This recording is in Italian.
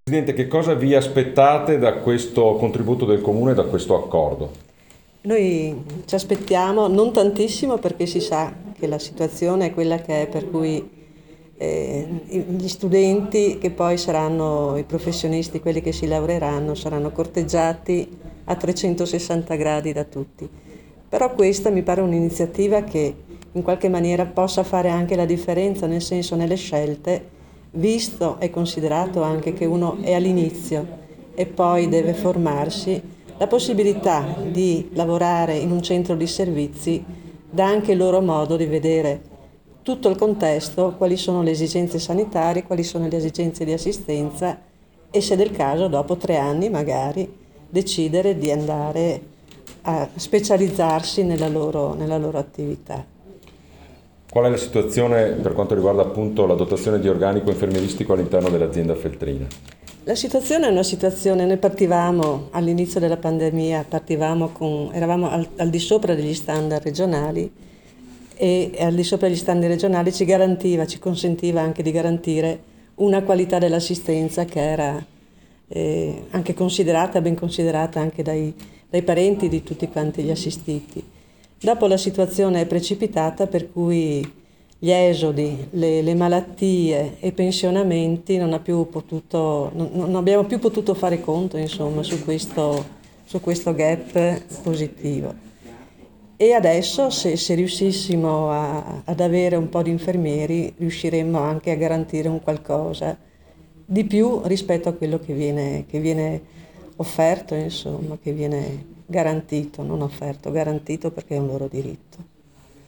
Presidente, che cosa vi aspettate da questo contributo del Comune, da questo accordo? Noi ci aspettiamo non tantissimo perché si sa che la situazione è quella che è, per cui gli studenti che poi saranno i professionisti, quelli che si laureeranno, saranno corteggiati a 360 gradi da tutti. Però questa mi pare un'iniziativa che in qualche maniera possa fare anche la differenza, nel senso nelle scelte, visto e considerato anche che uno è all'inizio e poi deve formarsi, la possibilità di lavorare in un centro di servizi dà anche loro modo di vedere tutto il contesto, quali sono le esigenze sanitarie, quali sono le esigenze di assistenza e se del caso dopo 3 anni magari decidere di andare a specializzarsi nella loro attività. Qual è la situazione per quanto riguarda appunto la dotazione di organico infermieristico all'interno dell'azienda feltrina? La situazione è una situazione, noi partivamo all'inizio della pandemia, eravamo al di sopra degli standard regionali e al di sopra degli standard regionali ci consentiva anche di garantire una qualità dell'assistenza che era anche ben considerata anche dai parenti di tutti quanti gli assistiti. Dopo la situazione è precipitata per cui gli esodi, le malattie e i pensionamenti non abbiamo più potuto fare conto, insomma, su questo gap positivo. E adesso se riuscissimo ad avere un po' di infermieri, riusciremmo anche a garantire un qualcosa di più rispetto a quello che viene offerto, insomma, che viene garantito, non offerto, garantito perché è un loro diritto.